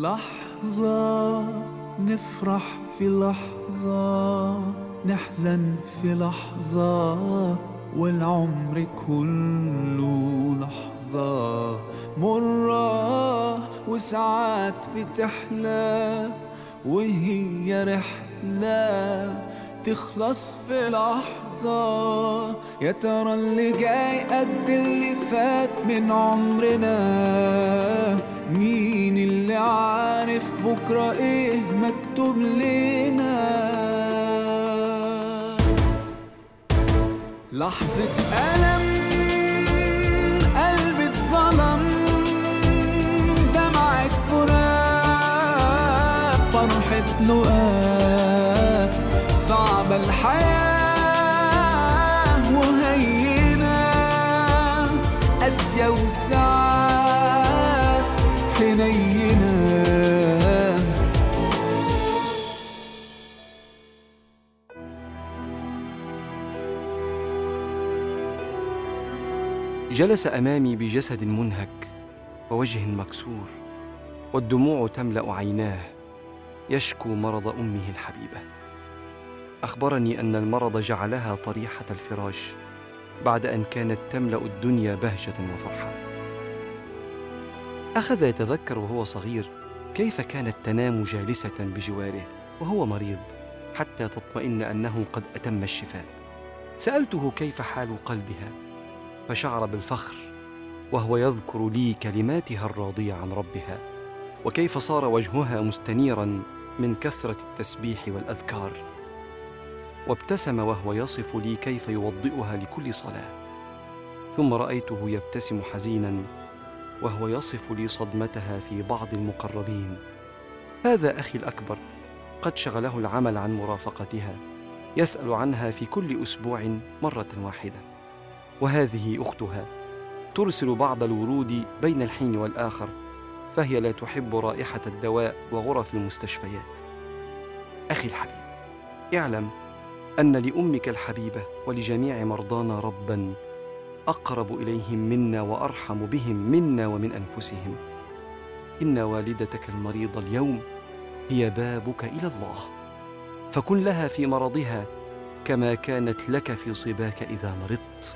لحظة نفرح، في لحظة نحزن، في لحظة والعمر كله لحظة مرة، وساعات بتحلى وهي رحلة تخلص في لحظة. يا ترى اللي جاي قد اللي فات من عمرنا؟ مين اللي عارف بكرة ايه مكتوب لنا؟ لحظة ألم، قلبي اتظلم، دمعة فراق، فرحة لقاء، صعبة الحياة وهينة، قاسية وساعات حنينة. جلس أمامي بجسد منهك ووجه مكسور، والدموع تملأ عيناه، يشكو مرض أمه الحبيبة. أخبرني أن المرض جعلها طريحة الفراش بعد أن كانت تملأ الدنيا بهجة وفرحة. أخذ يتذكر وهو صغير كيف كانت تنام جالسة بجواره وهو مريض حتى تطمئن أنه قد أتم الشفاء. سألته كيف حال قلبها، فشعر بالفخر وهو يذكر لي كلماتها الراضية عن ربها، وكيف صار وجهها مستنيراً من كثرة التسبيح والأذكار. وابتسم وهو يصف لي كيف يوضئها لكل صلاة. ثم رأيته يبتسم حزيناً وهو يصف لي صدمتها في بعض المقربين. هذا أخي الأكبر قد شغله العمل عن مرافقتها، يسأل عنها في كل أسبوع مرة واحدة. وهذه أختها ترسل بعض الورود بين الحين والآخر، فهي لا تحب رائحة الدواء وغرف المستشفيات. أخي الحبيب، اعلم أن لأمك الحبيبة ولجميع مرضانا رباً أقرب إليهم منا وأرحم بهم منا ومن أنفسهم. إن والدتك المريضة اليوم هي بابك إلى الله، فكن لها في مرضها كما كانت لك في صباك إذا مرضت.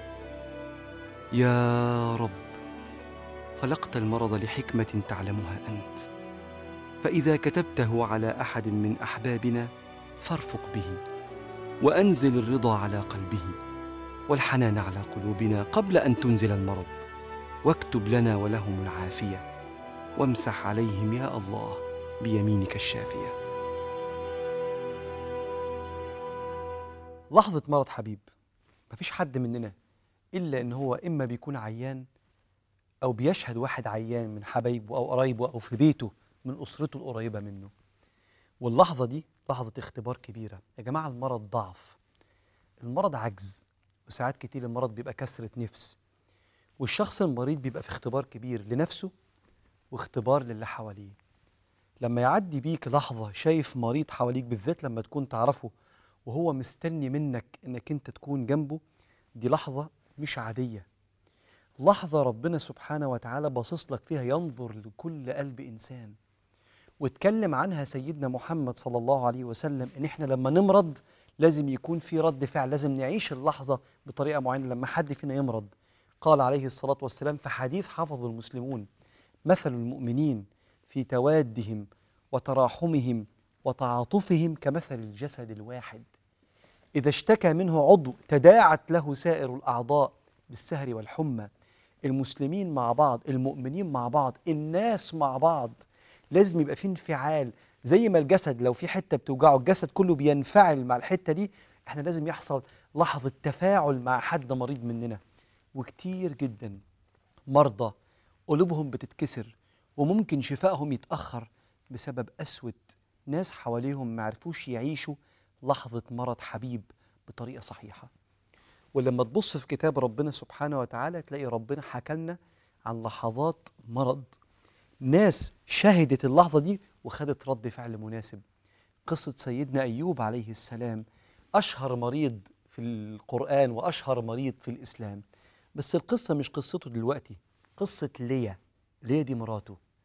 يا رب، خلقت المرض لحكمة تعلمها أنت، فإذا كتبته على أحد من أحبابنا فارفق به، وأنزل الرضا على قلبه والحنان على قلوبنا قبل أن تنزل المرض، واكتب لنا ولهم العافية، وامسح عليهم يا الله بيمينك الشافية. لحظة مرض حبيب، مفيش حد مننا إلا إن هو إما بيكون عيان أو بيشهد واحد عيان من حبايبه أو قرايبه أو في بيته من أسرته القريبة منه. واللحظة دي لحظة اختبار كبيرة. يا جماعة، المرض ضعف، المرض عجز، وساعات كتير المرض بيبقى كسرة نفس، والشخص المريض بيبقى في اختبار كبير لنفسه واختبار للي حواليه. لما يعدي بيك لحظة شايف مريض حواليك، بالذات لما تكون تعرفه وهو مستني منك إنك أنت تكون جنبه، دي لحظة مش عادية، لحظة ربنا سبحانه وتعالى باصص لك فيها، ينظر لكل قلب إنسان. واتكلم عنها سيدنا محمد صلى الله عليه وسلم إن إحنا لما نمرض لازم يكون في رد فعل، لازم نعيش اللحظة بطريقة معينة. لما حد فينا يمرض قال عليه الصلاة والسلام في حديث حفظه المسلمون: مثل المؤمنين في توادهم وتراحمهم وتعاطفهم كمثل الجسد الواحد، إذا اشتكى منه عضو تداعت له سائر الأعضاء بالسهر والحمى. المسلمين مع بعض، المؤمنين مع بعض، الناس مع بعض، لازم يبقى في انفعال. زي ما الجسد لو في حتة بتوجعه الجسد كله بينفعل مع الحتة دي، احنا لازم يحصل لحظة تفاعل مع حد مريض مننا. وكتير جدا مرضى قلوبهم بتتكسر وممكن شفائهم يتأخر بسبب قسوة ناس حواليهم معرفوش يعيشوا لحظة مرض حبيب بطريقة صحيحة. ولما تبص في كتاب ربنا سبحانه وتعالى تلاقي ربنا حكى لنا عن لحظات مرض ناس شهدت اللحظة دي وخدت رد فعل مناسب. قصة سيدنا أيوب عليه السلام، أشهر مريض في القرآن وأشهر مريض في الإسلام. بس القصة مش قصته دلوقتي، قصة ليا. ليا دي مراته.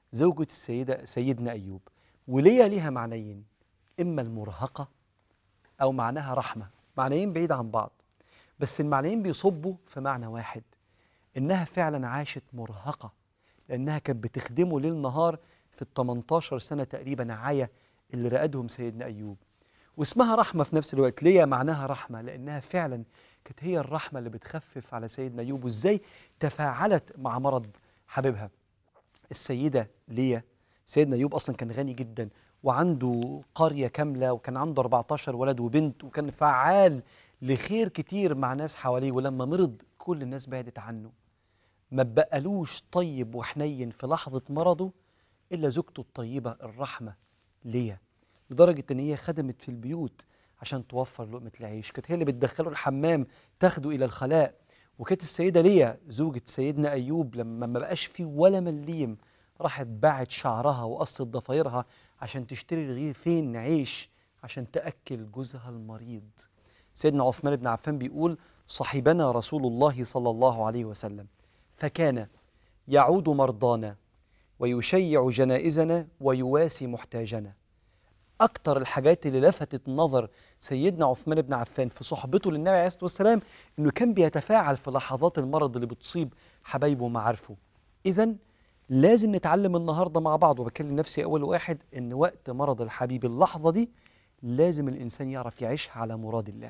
زوجة سيدنا أيوب. وليا ليها معنيين، إما المرهقة أو معناها رحمة، معنيين بعيد عن بعض، بس المعنيين بيصبوا في معنى واحد، إنها فعلا عاشت مرهقة، لأنها كانت بتخدمه ليل نهار في ال 18 سنة تقريبا عاية اللي رقدهم سيدنا أيوب. واسمها رحمة في نفس الوقت. ليه معناها رحمة؟ لأنها فعلا كانت هي الرحمة اللي بتخفف على سيدنا أيوب. وإزاي تفاعلت مع مرض حبيبها. السيدة ليا، سيدنا أيوب أصلا كان غني جدا وعنده قرية كاملة وكان عنده 14 ولد وبنت، وكان فعال لخير كتير مع ناس حواليه. ولما مرض كل الناس بعدت عنه، ما بقالوش طيب وحنين في لحظة مرضه إلا زوجته الطيبة الرحمة ليا، لدرجة إن هي خدمت في البيوت عشان توفر لقمة العيش. كانت هي اللي بتدخله الحمام تاخده إلى الخلاء. وكانت السيدة ليا زوجة سيدنا أيوب لما ما بقاش فيه ولا مليم راحت باعت شعرها وقصت ضفايرها عشان تشتري رغيفين عيش عشان تأكل جوزها المريض. سيدنا عثمان بن عفان بيقول: صحبنا رسول الله صلى الله عليه وسلم فكان يعود مرضانا ويشيع جنائزنا ويواسي محتاجنا. أكتر الحاجات اللي لفتت نظر سيدنا عثمان بن عفان في صحبته للنبي عليه الصلاة والسلام إنه كان بيتفاعل في لحظات المرض اللي بتصيب حبايبه ومعارفه. إذن لازم نتعلم النهاردة مع بعض، وبكلم نفسي أول واحد، إن وقت مرض الحبيب اللحظة دي لازم الإنسان يعرف يعيشها على مراد الله.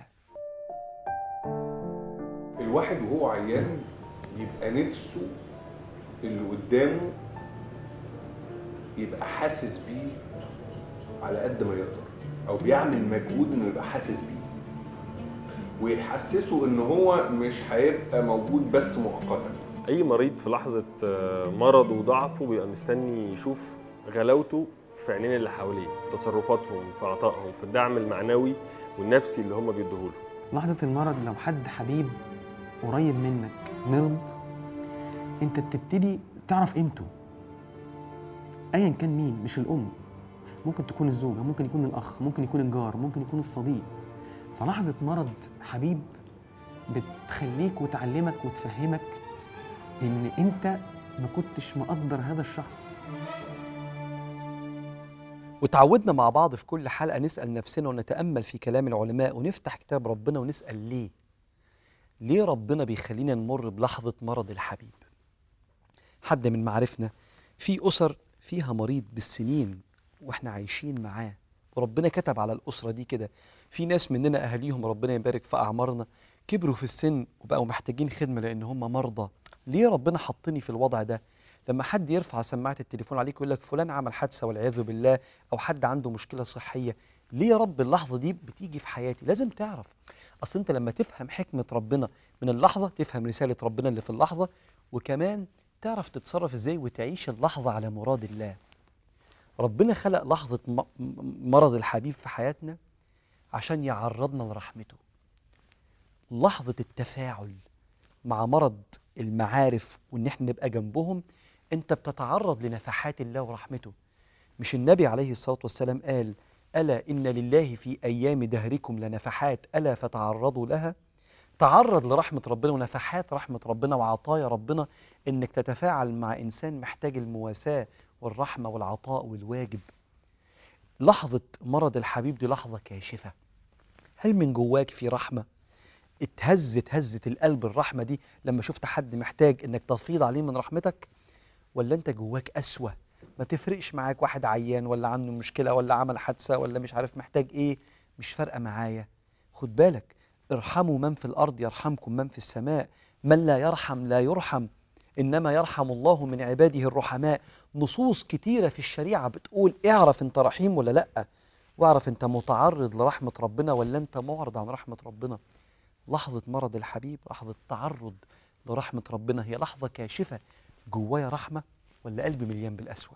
الواحد وهو عيان يبقى نفسه اللي قدامه يبقى حاسس بيه على قد ما يقدر، او بيعمل مجهود انه يبقى حاسس بيه، ويحسسه ان هو مش هيبقى موجود بس مؤقتا. اي مريض في لحظه مرضه وضعفه بيبقى مستني يشوف غلاوته في عينين اللي حواليه، في تصرفاتهم، في عطائهم، في الدعم المعنوي والنفسي اللي هم بيدوه له. لحظه المرض لو حد حبيب قريب منك مرض، انت بتبتدي تعرف قيمته ايا كان مين. مش الام، ممكن تكون الزوجه، ممكن يكون الاخ، ممكن يكون الجار، ممكن يكون الصديق. فلحظه مرض حبيب بتخليك وتعلمك وتفهمك ان انت ما كنتش مقدر هذا الشخص. وتعودنا مع بعض في كل حلقه نسال نفسنا ونتامل في كلام العلماء ونفتح كتاب ربنا ونسال ليه ربنا بيخلينا نمر بلحظه مرض الحبيب. حد من معارفنا في اسر فيها مريض بالسنين واحنا عايشين معاه، وربنا كتب على الاسره دي كده. في ناس مننا اهاليهم ربنا يبارك في اعمارنا كبروا في السن وبقوا محتاجين خدمه لان هم مرضى. ليه ربنا حطني في الوضع ده؟ لما حد يرفع سماعه التليفون عليك ويقول لك فلان عمل حادثه والعياذ بالله، او حد عنده مشكله صحيه، ليه يا رب اللحظه دي بتيجي في حياتي؟ لازم تعرف، اصل انت لما تفهم حكمه ربنا من اللحظه تفهم رساله ربنا اللي في اللحظه، وكمان تعرف تتصرف ازاي وتعيش اللحظه على مراد الله. ربنا خلق لحظه مرض الحبيب في حياتنا عشان يعرضنا لرحمته. لحظه التفاعل مع مرض المعارف وان احنا نبقى جنبهم، انت بتتعرض لنفحات الله ورحمته. مش النبي عليه الصلاه والسلام قال: الا ان لله في ايام دهركم لنفحات الا فتعرضوا لها؟ تعرض لرحمه ربنا ونفحات رحمه ربنا وعطايا ربنا، انك تتفاعل مع انسان محتاج المواساه والرحمه والعطاء والواجب. لحظه مرض الحبيب دي لحظه كاشفه. هل من جواك في رحمه؟ اتهزت القلب الرحمه دي لما شفت حد محتاج انك تفيض عليه من رحمتك؟ ولا انت جواك قسوه ما تفرقش معاك واحد عيان ولا عنده مشكله ولا عمل حادثه ولا مش عارف محتاج ايه، مش فارقه معايا؟ خد بالك، ارحموا من في الارض يرحمكم من في السماء، من لا يرحم لا يرحم، انما يرحم الله من عباده الرحماء. نصوص كتيره في الشريعه بتقول اعرف انت رحيم ولا لا، واعرف انت متعرض لرحمه ربنا ولا انت معرض عن رحمه ربنا. لحظة مرض الحبيب لحظة تعرض لرحمة ربنا، هي لحظة كاشفة. جوايا رحمة ولا قلبي مليان بالقسوة؟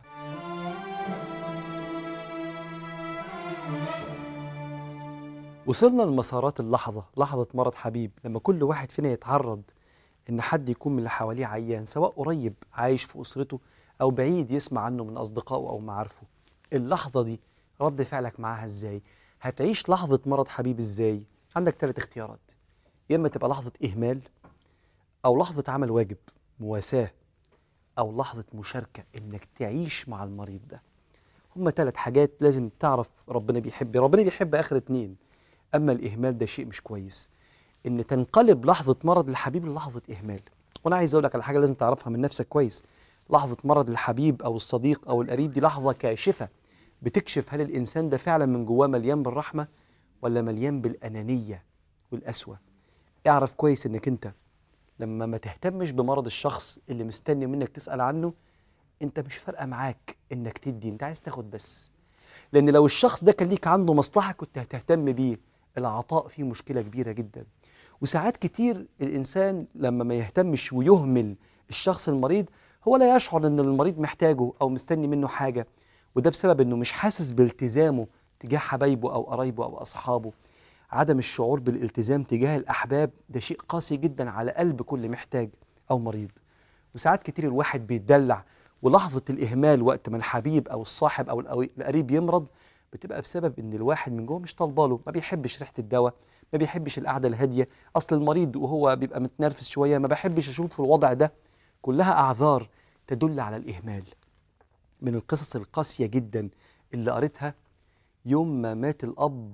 وصلنا لمسارات اللحظة، لحظة مرض حبيب، لما كل واحد فينا يتعرض إن حد يكون من اللي حواليه عيان، سواء قريب عايش في أسرته أو بعيد يسمع عنه من أصدقائه أو معارفه. اللحظة دي رد فعلك معاها إزاي؟ هتعيش لحظة مرض حبيب إزاي؟ عندك 3 اختيارات: يا إما تبقى لحظة إهمال، أو لحظة عمل واجب مواساة، أو لحظة مشاركة إنك تعيش مع المريض ده. هما 3 حاجات لازم تعرف ربنا بيحب آخر 2. أما الإهمال ده شيء مش كويس، إن تنقلب لحظة مرض الحبيب للحظة إهمال. وأنا عايز أقول لك على حاجة لازم تعرفها من نفسك كويس. لحظة مرض الحبيب أو الصديق أو القريب دي لحظة كاشفة، بتكشف هل الإنسان ده فعلا من جواه مليان بالرحمة ولا مليان بالأنانية والقسوة. اعرف كويس إنك أنت لما ما تهتمش بمرض الشخص اللي مستني منك تسأل عنه، أنت مش فارقة معاك إنك تدي، أنت عايز تاخد بس. لأن لو الشخص ده كان ليك عنده مصلحة كنت هتهتم بيه. العطاء فيه مشكلة كبيرة جدا. وساعات كتير الإنسان لما ما يهتمش ويهمل الشخص المريض، هو لا يشعر إن المريض محتاجه أو مستني منه حاجة، وده بسبب إنه مش حاسس بالتزامه تجاه حبايبه أو قرايبه أو أصحابه. عدم الشعور بالالتزام تجاه الأحباب ده شيء قاسي جدا على قلب كل محتاج أو مريض. وساعات كتير الواحد بيتدلع، ولحظة الإهمال وقت ما الحبيب أو الصاحب أو القريب يمرض بتبقى بسبب إن الواحد من جوه مش طالباله، ما بيحبش ريحة الدواء، ما بيحبش القعدة الهادية. أصل المريض وهو بيبقى متنرفز شوية ما بحبش أشوف الوضع ده. كلها أعذار تدل على الإهمال. من القصص القاسية جدا اللي قريتها، يوم ما مات الأب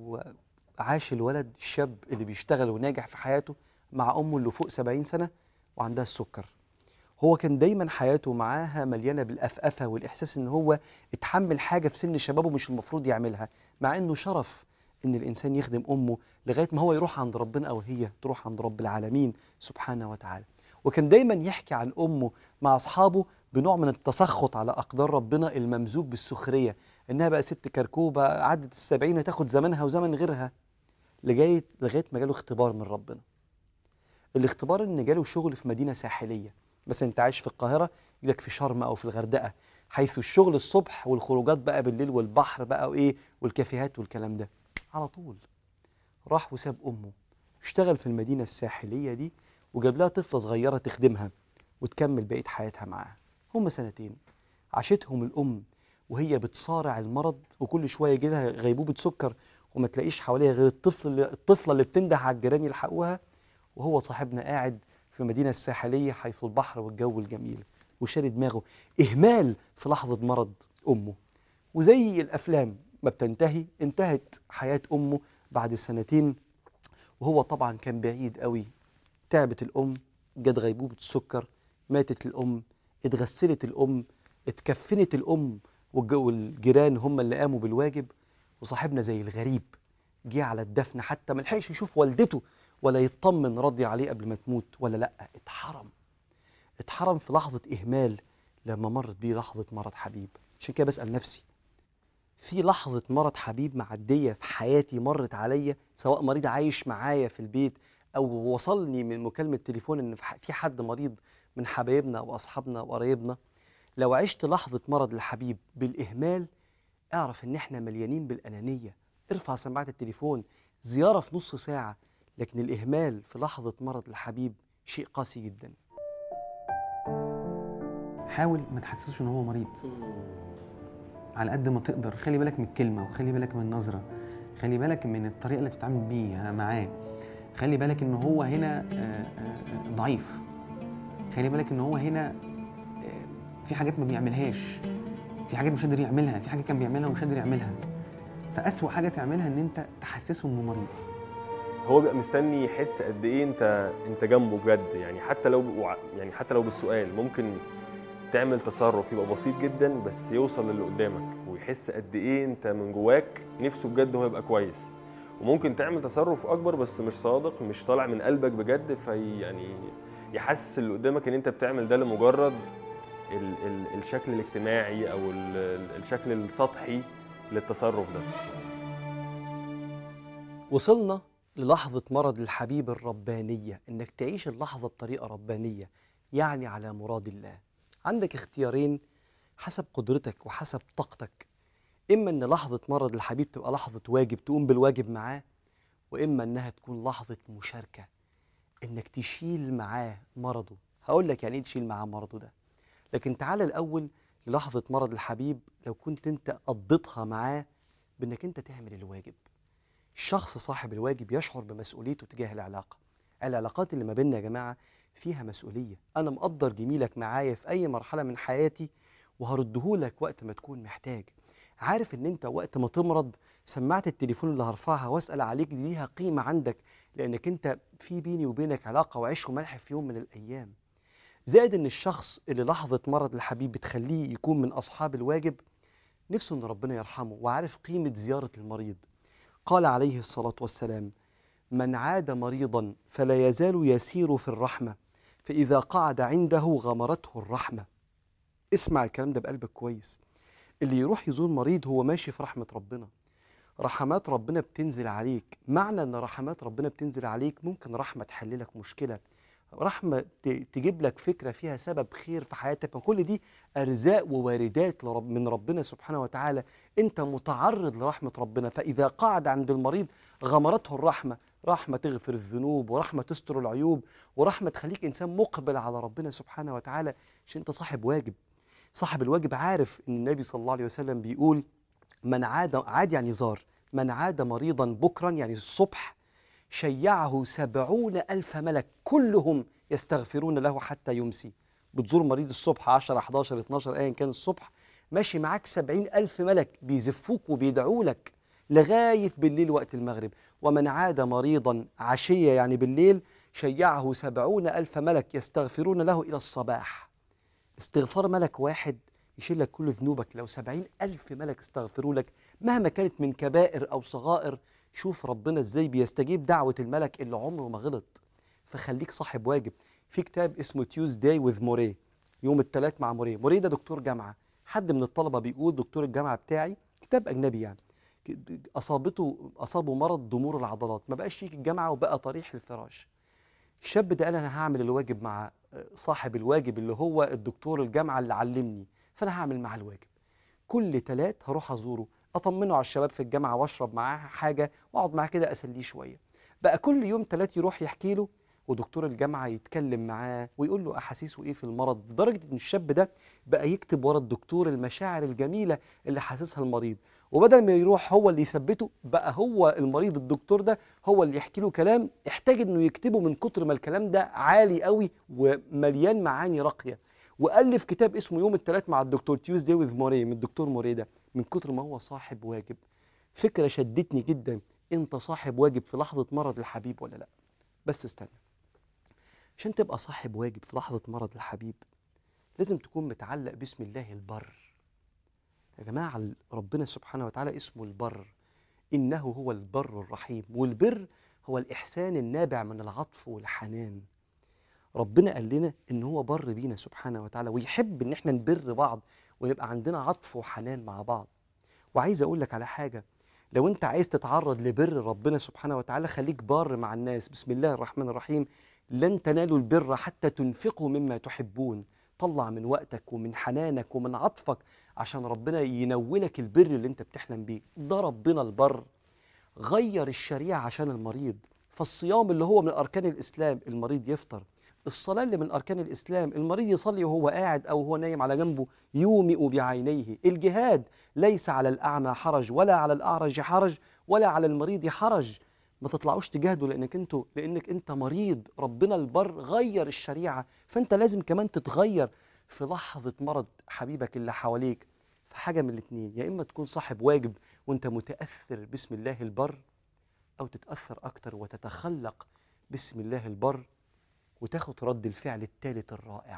وعاش الولد الشاب اللي بيشتغل وناجح في حياته مع أمه اللي فوق 70 سنة وعندها السكر. هو كان دايما حياته معاها مليانة بالأفأفة والإحساس إن هو اتحمل حاجة في سن شبابه مش المفروض يعملها، مع إنه شرف إن الإنسان يخدم أمه لغاية ما هو يروح عند ربنا أو هي تروح عند رب العالمين سبحانه وتعالى. وكان دايما يحكي عن أمه مع أصحابه بنوع من التسخط على أقدار ربنا الممزوج بالسخرية، إنها بقى ست كركوبة عدت 70 وتاخد زمنها وزمن غيرها. لغاية ما جاله اختبار من ربنا. الاختبار إن جاله شغل في مدينة ساحلية، بس انت عايش في القاهرة يجيلك في شرم او في الغردقة، حيث الشغل الصبح والخروجات بقى بالليل والبحر بقى وايه والكافيهات والكلام ده. على طول راح وساب امه، اشتغل في المدينة الساحلية دي وجاب لها طفلة صغيرة تخدمها وتكمل بقية حياتها معاها. هم 2 عاشتهم الام وهي بتصارع المرض، وكل شوية يجي لها غيبوبة سكر وما تلاقيش حواليها غير الطفلة اللي بتنده على الجيران يلحقوها، وهو صاحبنا قاعد في المدينة الساحلية حيث البحر والجو الجميل وشاري دماغه. إهمال في لحظة مرض أمه. وزي الأفلام ما بتنتهي، انتهت حياة أمه بعد 2 وهو طبعا كان بعيد قوي. تعبت الأم، جت غيبوبة السكر، ماتت الأم، اتغسلت الأم، اتكفنت الأم والجيران هم اللي قاموا بالواجب، وصاحبنا زي الغريب جه على الدفن حتى ما لحقش يشوف والدته ولا يطمن راضي عليه قبل ما تموت ولا لأ. اتحرم في لحظة إهمال لما مرت بيه لحظة مرض حبيب. عشان كده بسأل نفسي، في لحظة مرض حبيب معدية في حياتي مرت عليا، سواء مريض عايش معايا في البيت أو وصلني من مكالمة تليفون إن في حد مريض من حبايبنا أو أصحابنا أو قرايبنا. لو عشت لحظة مرض الحبيب بالإهمال، اعرف إن إحنا مليانين بالأنانية. ارفع سماعة التليفون، زيارة في نص ساعة، لكن الإهمال في لحظة مرض الحبيب شيء قاسي جدا. حاول ما تحسسوش ان هو مريض على قد ما تقدر. خلي بالك من الكلمه، وخلي بالك من النظره، خلي بالك من الطريقه اللي بتتعامل بيها معاه. خلي بالك ان هو هنا ضعيف. خلي بالك ان هو هنا في حاجات ما بيعملهاش، في حاجات مش قادر يعملها، في حاجات كان بيعملها ومش قادر يعملها. فأسوأ حاجه تعملها ان انت تحسسه انه مريض. هو بيبقى مستني يحس قد ايه انت جنبه بجد. يعني حتى لو بالسؤال ممكن تعمل تصرف يبقى بسيط جدا بس يوصل للي قدامك ويحس قد ايه انت من جواك نفسه بجد هو يبقى كويس. وممكن تعمل تصرف اكبر بس مش صادق، مش طالع من قلبك بجد، يعني يحسس اللي قدامك ان انت بتعمل ده لمجرد الشكل الاجتماعي او الشكل السطحي للتصرف ده. وصلنا للحظة مرض الحبيب الربانية، إنك تعيش اللحظة بطريقة ربانية، يعني على مراد الله. عندك اختيارين حسب قدرتك وحسب طاقتك. إما إن لحظة مرض الحبيب تبقى لحظة واجب تقوم بالواجب معاه، وإما إنها تكون لحظة مشاركة، إنك تشيل معاه مرضه. هقول لك يعني إيه تشيل معاه مرضه ده، لكن تعالى الأول للحظة مرض الحبيب. لو كنت أنت قضيتها معاه بإنك أنت تعمل الواجب. الشخص صاحب الواجب يشعر بمسؤوليته تجاه العلاقة. العلاقات اللي ما بيننا يا جماعة فيها مسؤولية. أنا مقدر جميلك معايا في أي مرحلة من حياتي وهردهولك وقت ما تكون محتاج. عارف إن أنت وقت ما تمرض سماعة التليفون اللي هرفعها وأسأل عليك دي ليها قيمة عندك، لأنك أنت في بيني وبينك علاقة وعيش وملح في يوم من الأيام. زائد إن الشخص اللي لحظة مرض الحبيب بتخليه يكون من أصحاب الواجب نفسه إن ربنا يرحمه وعارف قيمة زيارة المريض. قال عليه الصلاة والسلام: من عاد مريضا فلا يزال يسير في الرحمة، فإذا قعد عنده غمرته الرحمة. اسمع الكلام ده بقلبك كويس. اللي يروح يزور مريض هو ماشي في رحمة ربنا، رحمات ربنا بتنزل عليك. معنى ان رحمات ربنا بتنزل عليك ممكن رحمة تحللك مشكلة، رحمة تجيب لك فكرة فيها سبب خير في حياتك، وكل دي أرزاق وواردات من ربنا سبحانه وتعالى. أنت متعرض لرحمة ربنا، فإذا قعد عند المريض غمرته الرحمة، رحمة تغفر الذنوب ورحمة تستر العيوب ورحمة تخليك إنسان مقبل على ربنا سبحانه وتعالى، عشان أنت صاحب واجب. صاحب الواجب عارف إن النبي صلى الله عليه وسلم بيقول: من عاد يعني زار، من عاد مريضا بكرا يعني الصبح شيعه 70,000 ملك كلهم يستغفرون له حتى يمسي. بتزور مريض الصبح 10 11 12 أيا كان الصبح، ماشي معاك 70,000 ملك بيزفوك وبيدعوا لك لغاية بالليل وقت المغرب. ومن عاد مريضا عشية يعني بالليل شيعه 70,000 ملك يستغفرون له إلى الصباح. استغفار ملك واحد يشيل لك كل ذنوبك. لو 70,000 ملك استغفروا لك مهما كانت من كبائر أو صغائر، شوف ربنا ازاي بيستجيب دعوة الملك اللي عمره ما غلط. فخليك صاحب واجب. في كتاب اسمه Tuesday with موري، يوم الثلاث مع موري. موري ده دكتور جامعة، حد من الطلبة بيقول دكتور الجامعة بتاعي، كتاب أجنبي يعني، أصابه مرض ضمور العضلات، ما بقاش يجي الجامعة وبقى طريح الفراش. الشاب ده قال أنا هعمل الواجب مع صاحب الواجب اللي هو الدكتور الجامعة اللي علمني، فأنا هعمل معاه الواجب. كل تلات هروح أزوره، أطمنه على الشباب في الجامعة وأشرب معاه حاجة وأقعد معاه كده أسليه شوية. بقى كل يوم تلات يروح يحكي له، ودكتور الجامعة يتكلم معاه ويقول له أحاسيسه إيه في المرض، لدرجة إن الشاب ده بقى يكتب ورا الدكتور المشاعر الجميلة اللي حاسسها المريض. وبدل ما يروح هو اللي يثبته، بقى هو المريض الدكتور ده هو اللي يحكي له كلام احتاج إنه يكتبه من كتر ما الكلام ده عالي قوي ومليان معاني راقية. وألف كتاب اسمه يوم الثلاث مع الدكتور Tuesday with موري، من الدكتور موري ده، من كتر ما هو صاحب واجب. فكرة شدتني جدا. انت صاحب واجب في لحظة مرض الحبيب ولا لا؟ بس استنى، عشان تبقى صاحب واجب في لحظة مرض الحبيب لازم تكون متعلق باسم الله البر. يا جماعة ربنا سبحانه وتعالى اسمه البر، إنه هو البر الرحيم، والبر هو الإحسان النابع من العطف والحنان. ربنا قال لنا إن هو بر بينا سبحانه وتعالى، ويحب إن احنا نبر بعض ونبقى عندنا عطف وحنان مع بعض. وعايز أقول لك على حاجة، لو أنت عايز تتعرض لبر ربنا سبحانه وتعالى خليك بار مع الناس. بسم الله الرحمن الرحيم: لن تنالوا البر حتى تنفقوا مما تحبون. طلع من وقتك ومن حنانك ومن عطفك عشان ربنا ينولك البر اللي انت بتحلم بيه. ده ربنا البر. غير الشريعة عشان المريض، فالصيام اللي هو من أركان الإسلام المريض يفطر، الصلاة اللي من أركان الإسلام المريض يصلي وهو قاعد أو هو نايم على جنبه يومئ بعينيه، الجهاد ليس على الأعمى حرج ولا على الأعرج حرج ولا على المريض حرج. ما تطلعوش تجاهدوا لأنك أنت مريض. ربنا البر غير الشريعة، فأنت لازم كمان تتغير في لحظة مرض حبيبك اللي حواليك. فحاجة من الاتنين، يا إما تكون صاحب واجب وأنت متأثر باسم الله البر، أو تتأثر أكتر وتتخلق باسم الله البر وتاخد رد الفعل الثالث الرائع.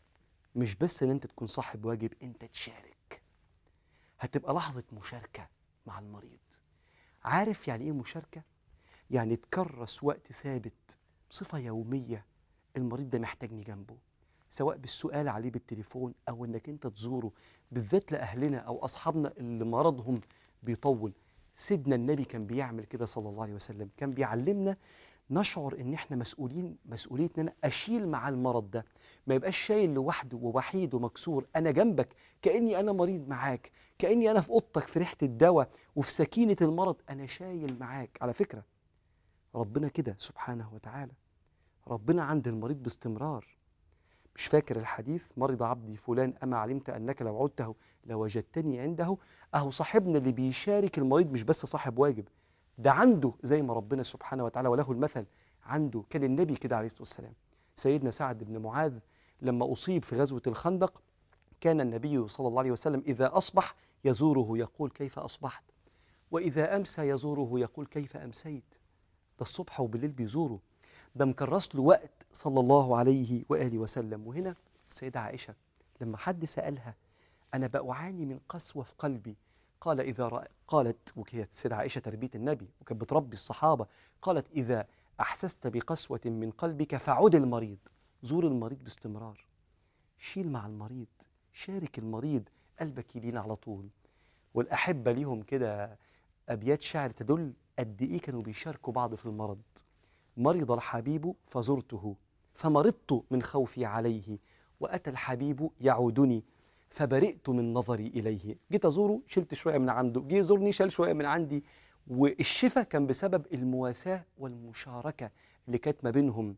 مش بس ان انت تكون صاحب واجب، انت تشارك. هتبقى لحظة مشاركة مع المريض. عارف يعني ايه مشاركة؟ يعني تكرس وقت ثابت بصفة يومية المريض ده محتاجني جنبه، سواء بالسؤال عليه بالتليفون او انك انت تزوره، بالذات لأهلنا او اصحابنا اللي مرضهم بيطول. سيدنا النبي كان بيعمل كده صلى الله عليه وسلم، كان بيعلمنا نشعر ان احنا مسؤوليه ان انا اشيل مع المرض ده، ما يبقاش شايل لوحده ووحيد ومكسور. انا جنبك، كاني انا مريض معاك، كاني انا في اوضتك في ريحه الدواء وفي سكينه المرض، انا شايل معاك. على فكره ربنا كده سبحانه وتعالى، ربنا عند المريض باستمرار. مش فاكر الحديث: مرض عبدي فلان اما علمت انك لو عدته لوجدتني عنده. اهو صاحبنا اللي بيشارك المريض مش بس صاحب واجب، ده عنده زي ما ربنا سبحانه وتعالى وله المثل عنده. كان النبي كده عليه الصلاة والسلام سيدنا سعد بن معاذ لما أصيب في غزوة الخندق، كان النبي صلى الله عليه وسلم إذا أصبح يزوره يقول كيف أصبحت، وإذا أمسى يزوره يقول كيف أمسيت. ده الصبح وبالليل بيزوره، ده مكرس له وقت صلى الله عليه وآله وسلم. وهنا السيدة عائشة لما حد سألها أنا بأعاني من قسوة في قلبي، قالت، وكانت السيدة عائشة تربية النبي وكانت بتربي الصحابة، قالت إذا أحسست بقسوة من قلبك فعد المريض، زور المريض باستمرار، شيل مع المريض، شارك المريض، قلبك يلين على طول. والأحبة ليهم كده أبيات شعر تدل قد إيه كانوا بيشاركوا بعض في المرض. مرض الحبيب فزرته فمرضت من خوفي عليه، وأتى الحبيب يعودني فبرئت من نظري إليه. جيت أزوره شلت شوية من عنده، جه يزورني شال شوية من عندي. والشفاء كان بسبب المواساة والمشاركة اللي كانت ما بينهم.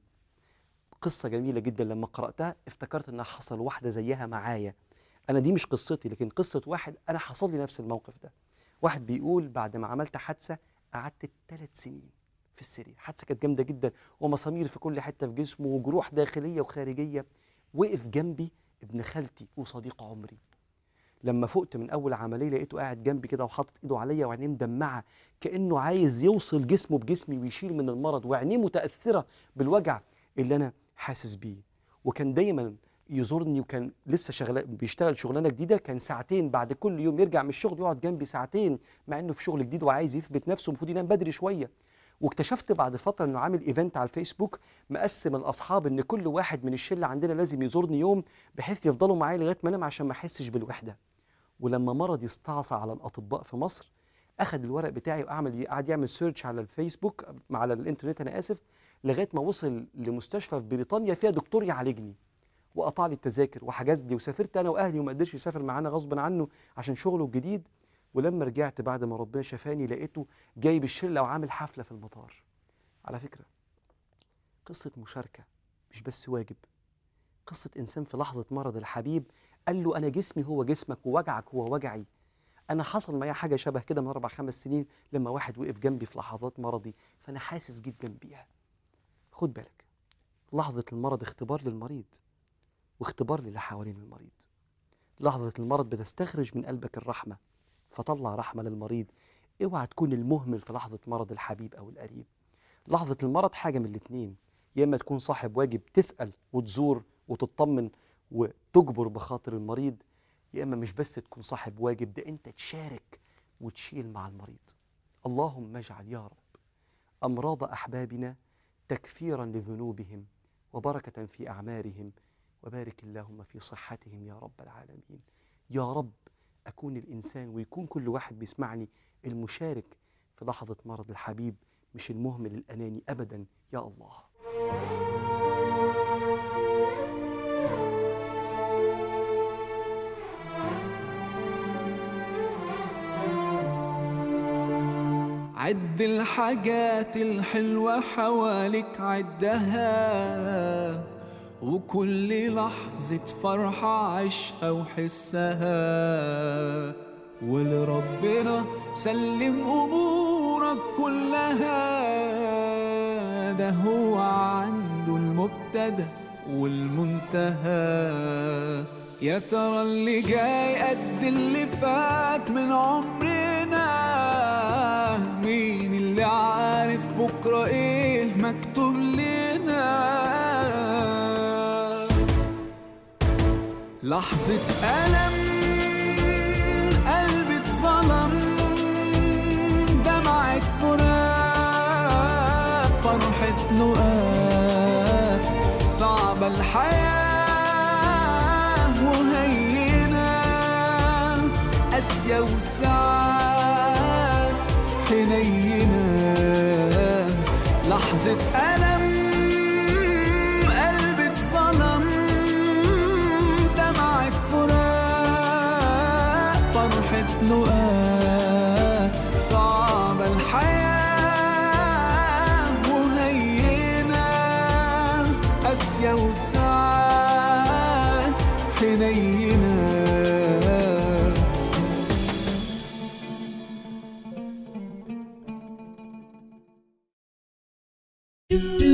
قصة جميلة جدا لما قرأتها افتكرت إنها حصل واحدة زيها معايا. أنا دي مش قصتي لكن قصة واحد أنا حصل لي نفس الموقف ده. واحد بيقول بعد ما عملت حادثة قعدت 3 سنين في السرير، حادثة كانت جامدة جدا ومسامير في كل حتة في جسمه وجروح داخلية وخارجية. وقف جنبي ابن خالتي وصديق عمري. لما فقت من أول عملية لقيته قاعد جنبي كده وحاطط إيده عليا وعينيه مدمعة كأنه عايز يوصل جسمه بجسمي ويشيل من المرض، وعينيه متأثرة بالوجع اللي أنا حاسس بيه. وكان دايما يزورني وكان لسه بيشتغل شغلانة جديدة، كان ساعتين بعد كل يوم يرجع من الشغل يقعد جنبي ساعتين، مع إنه في شغل جديد وعايز يثبت نفسه المفروض ينام بدري شوية. واكتشفت بعد فترة إنه عامل إيفنت على الفيسبوك مقسم الأصحاب إن كل واحد من الشلة عندنا لازم يزورني يوم بحيث يفضلوا معايا لغاية ما أنام عشان ما أحسش بالوحدة. ولما مرضي استعصى على الأطباء في مصر أخذ الورق بتاعي قعد يعمل سيرش على الفيسبوك على الإنترنت أنا آسف، لغاية ما وصل لمستشفى في بريطانيا فيها دكتور يعالجني، وقطع لي التذاكر وحجز لي، وسافرت أنا وأهلي وما قدرش يسافر معانا غصبا عنه عشان شغله الجديد. ولما رجعت بعد ما ربنا شفاني لقيته جايب الشلة وعامل حفلة في المطار. على فكرة قصة مشاركة مش بس واجب، قصة إنسان في لحظة مرض الحبيب قال له أنا جسمي هو جسمك ووجعك هو وجعي. أنا حصل معايا حاجة شبه كده من 4-5 سنين لما واحد وقف جنبي في لحظات مرضي، فأنا حاسس جدا بيها. خد بالك، لحظة المرض اختبار للمريض واختبار للي حوالين المريض. لحظة المرض بتستخرج من قلبك الرحمة، فطلع رحمة للمريض. اوعى تكون المهمل في لحظة مرض الحبيب أو القريب. لحظة المرض حاجة من الاتنين، يا إما تكون صاحب واجب تسأل وتزور وتطمن وتجبر بخاطر المريض، يا إما مش بس تكون صاحب واجب، ده أنت تشارك وتشيل مع المريض. اللهم اجعل يا رب أمراض أحبابنا تكفيرا لذنوبهم وبركة في أعمارهم، وبارك اللهم في صحتهم يا رب العالمين. يا رب أكون الإنسان ويكون كل واحد بيسمعني المشارك في لحظة مرض الحبيب، مش المهمل الأناني أبدا يا الله. عد الحاجات الحلوة حواليك عدها، وكل لحظة فرحة عيشها وحسها، ولربنا سلم أمورك كلها، ده هو عنده المبتدأ والمنتهى. يا ترى اللي جاي قد اللي فات من عمرنا، مين اللي عارف بكرة ايه مكتوب لنا؟ لحظة ألم قلبي اتظلم، دمعة فراق فرحة لقاء، صعبة الحياة وهينة، قاسية وساعات حنينة. لحظة ألم قلبي اتظلم، دمعة فراق فرحة لقاء، صعبة الحياة وهينة، قاسية وساعات حنينة.